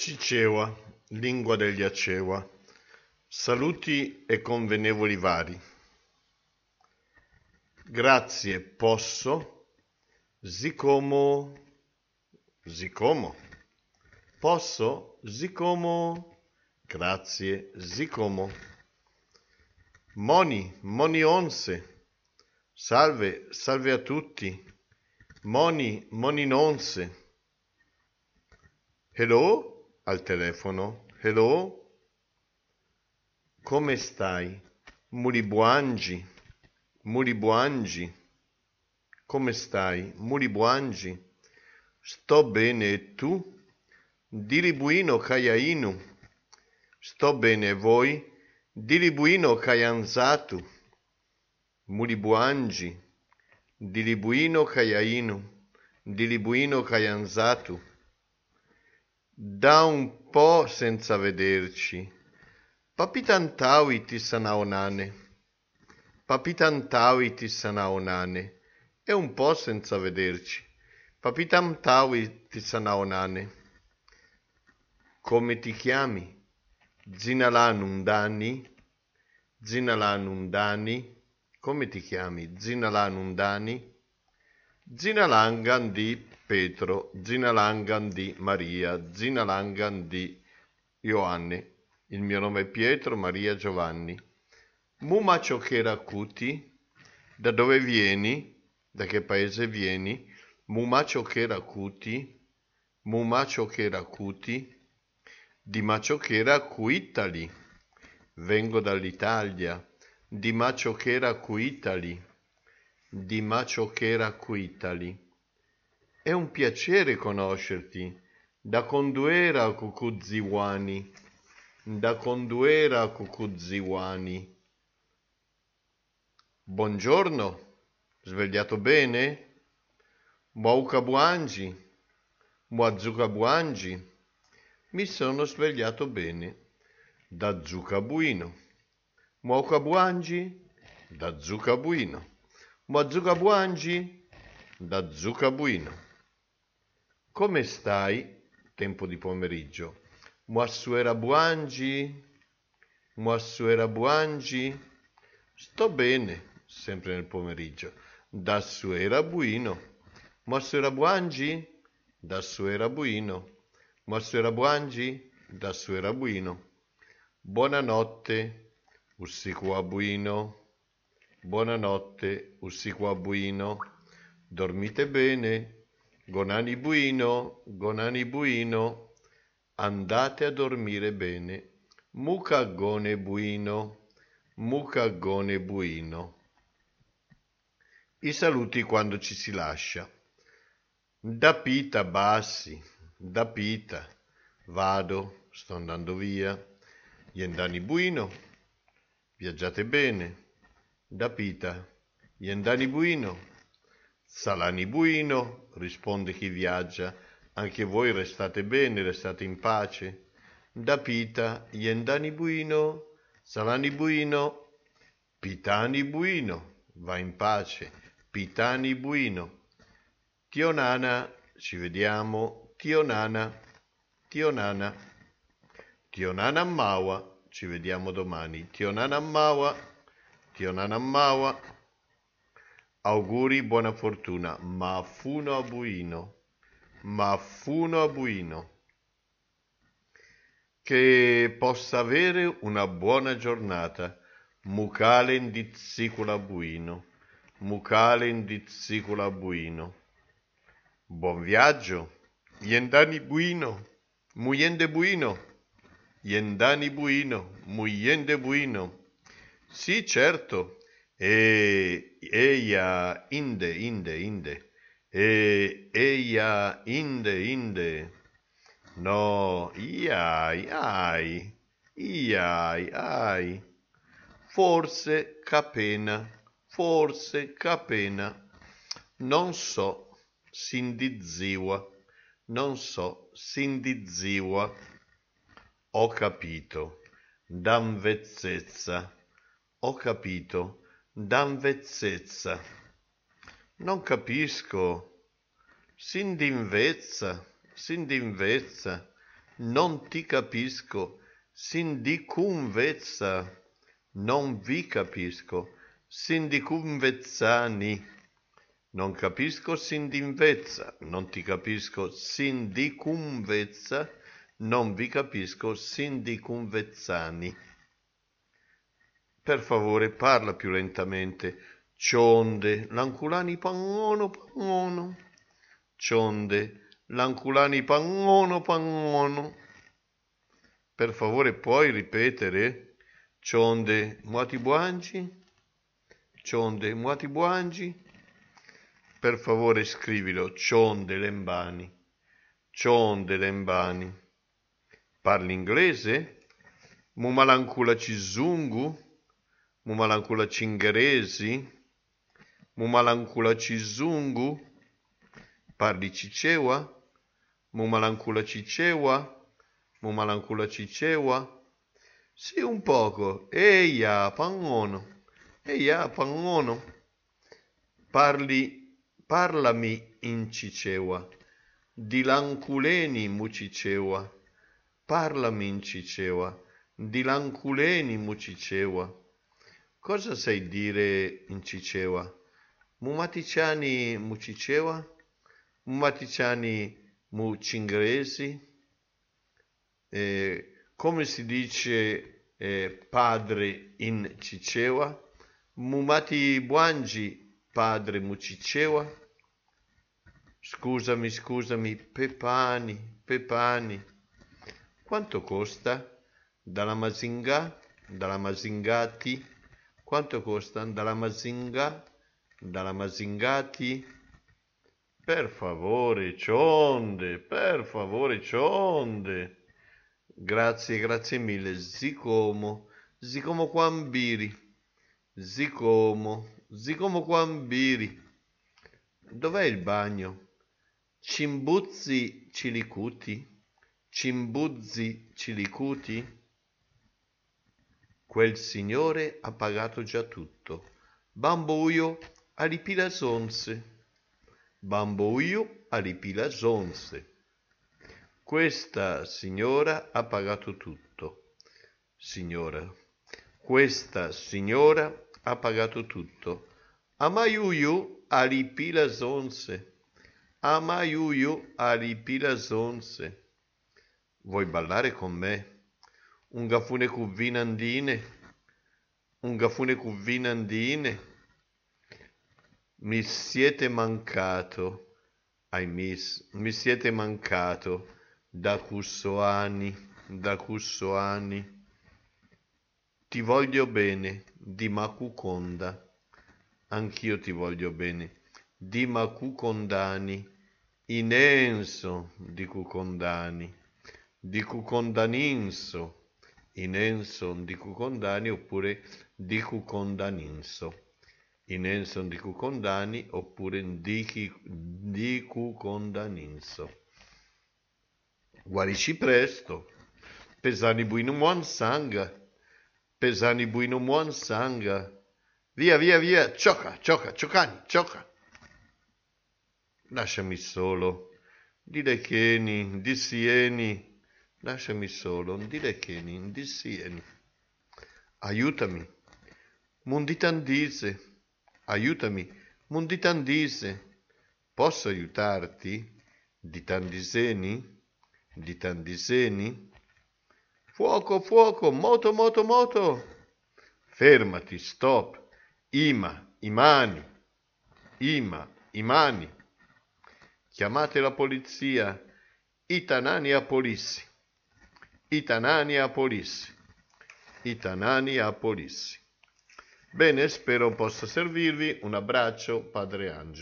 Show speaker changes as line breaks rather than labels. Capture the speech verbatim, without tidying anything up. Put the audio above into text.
Cicewa, lingua degli Acewa. Saluti e convenevoli vari. Grazie, posso, sicomo, sicomo. Posso, sicomo. Grazie, sicomo. Moni, moni onse. Salve, salve a tutti. Moni, moni nonse. Hello? Al telefono. Hello? Come stai? Muribuangi. Muribuangi. Come stai? Muribuangi. Sto bene e tu? Diribuino caiainu. Sto bene e voi? Diribuino caianzatu. Muribuangi. Diribuino caiainu. Diribuino caianzatu. Da un po' senza vederci. Papitantawi ti sanaonane. Papitantawi ti sanaonane. È un po' senza vederci. Papitantawi ti sanaonane. Come ti chiami? Zinalanundani. Zinalanundani. Come ti chiami? Zinalanundani. Zinalangan di Pietro, Zinalangan di Maria, Zinalangan di Ioanne. Il mio nome è Pietro, Maria, Giovanni. Mumacio Cheracuti, da dove vieni? Da che paese vieni? Mumacio Cheracuti, Mumacio Cheracuti, di Macio Cheracuitali. Vengo dall'Italia, di Macio Cheracuitali. Di Macio Cheracuitali. È un piacere conoscerti. Da Conduera a Cucuzziwani. Da Conduera a Cucuzziwani. Buongiorno. Svegliato bene? Mwauka Buangi. Mwazuka Buangi. Mi sono svegliato bene. Da Zucabuino. Mwauka Buangi. Da Zucabuino. Mwazuka Buangi. Da Zucabuino. Come stai? Tempo di pomeriggio. Mwassuera Buangi. Mwassuera Buangi. Sto bene, sempre nel pomeriggio. Da Suera Buino. Mwassuera Buangi. Da Suera Buino. Mwassuera Buangi. Da Suera Buino. Buonanotte, Ussiku Buino. Buonanotte, Ussiku Buino. Dormite bene. Gonani buino, gonani buino, andate a dormire bene. Mucagone buino, mucagone buino. I saluti quando ci si lascia. Da Pita bassi, da Pita, vado, sto andando via. Yendani buino, viaggiate bene. Da Pita, Yendani buino. Salani buino, risponde chi viaggia, anche voi restate bene, restate in pace. Da Pita, Yendani buino, Salani buino, Pitani buino, va in pace, Pitani buino. Tionana, ci vediamo, Tionana, Tionana. Tionana Mawa, ci vediamo domani, Tionana Mawa, Tionana Mawa. Auguri, buona fortuna. Mafuno a buino. Mafuno a buino. Che possa avere una buona giornata. Mucale indizicula buino. Mucale indizicula buino. Buon viaggio. Yendani buino. Muyende buino. Yendani buino. Muyende buino. Sì, certo. E eia inde inde inde e eia inde inde no iai ai iai ai forse capena forse capena non so sindiziwa non so sindiziwa ho capito danvezzezza ho capito danvezzezza. Non capisco. Sindinvezza, sindinvezza. non ti capisco, sindicunvezza, non vi capisco, sindicunvezzani, non capisco sindinvezza, non ti capisco sindicunvezza, non vi capisco sindicunvezzani. Per favore, parla più lentamente. Cionde, l'anculani pangono pangono. Cionde, l'anculani pangono pangono. Per favore, puoi ripetere? Cionde, muati buangi? Cionde, muati buangi? Per favore, scrivilo. Cionde lembani. Cionde lembani. Parli inglese? Mumalancula cizungu? Mumalancula cingeresi? Mumalancula cizungu? Parli cicewa? Mumalancula cicewa? Mumalancula cicewa? Sì, un poco. Eia, pangono. Eia, pangono. Parli, parlami in cicewa. Dilanculeni mucicewa. Parlami in cicewa. Dilanculeni mucicewa. Cosa sai dire in cicewa? Mumaticiani mucicewa? Mumaticiani mucingresi? Eh, come si dice eh, padre in cicewa? Mumati buangi padre mucicewa? Scusami, scusami, Pepani, Pepani. Quanto costa? Dalla Mazinga? Dalla Masingati? Quanto costa? Dalla Mazinga? Dalla Masingati? Per favore, cionde, per favore, cionde. Grazie, grazie mille. Zicomo, zicomo quambiri. Zicomo, zicomo quambiri. Dov'è il bagno? Cimbuzzi cilicuti? Cimbuzzi cilicuti? Quel signore ha pagato già tutto. Bambuio alipila sonse. Bambuio alipila sonse. Questa signora ha pagato tutto. Signora. Questa signora ha pagato tutto. Amaiuiu alipila sonse. Amaiuiu alipila sonse. Vuoi ballare con me? Un gafune cuvvinandine? Un gafune cuvvinandine? Mi siete mancato, ai miss, mi siete mancato da cussoani, da cussoani. Ti voglio bene, di Macuconda, anch'io ti voglio bene, di Macucondani, inenso di Cucondani, di Cucondaninso, inenso di Cucondani oppure di Cucondaninso. In Enson di Cucondani oppure di, di Cucondaninso. Guarisci presto. Pesani buino muon sanga. Pesani buino muon sanga. Via, via, via. Cioca, cioca, ciocani, cioca. Lasciami solo. Dile cheni, di sieni. Lasciami solo. Dile cheni, di sieni. Aiutami. Munditandise. Aiutami, Munditandise. Posso aiutarti? Di Tandiseni? Di Tandiseni? Fuoco, fuoco, moto, moto, moto. Fermati, stop. Ima, imani. Ima, imani. Chiamate la polizia. Itanani a polissi. Itanani a polissi. Itanani a polissi. Bene, spero possa servirvi. Un abbraccio, Padre Angelo.